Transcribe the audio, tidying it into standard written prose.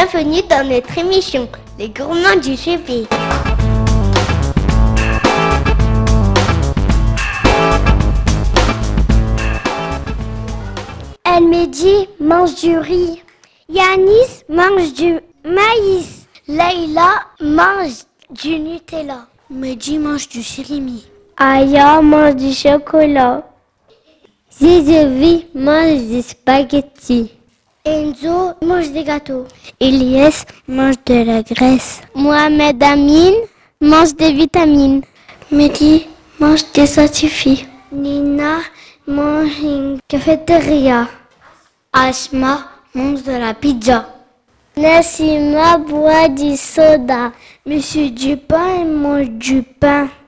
Bienvenue dans notre émission, Les Gourmands du GP. Elmedi mange du riz. Yanis mange du maïs. Leïla mange du Nutella. Mehdi mange du surimi. Aya mange du chocolat. Zizevi mange des spaghettis. Enzo mange des gâteaux. Elias mange de la graisse. Mohamed Amin mange des vitamines. Mehdi mange des satifis. Nina mange une cafétéria. Asma mange de la pizza. Nassima boit du soda. Monsieur Dupin mange du pain.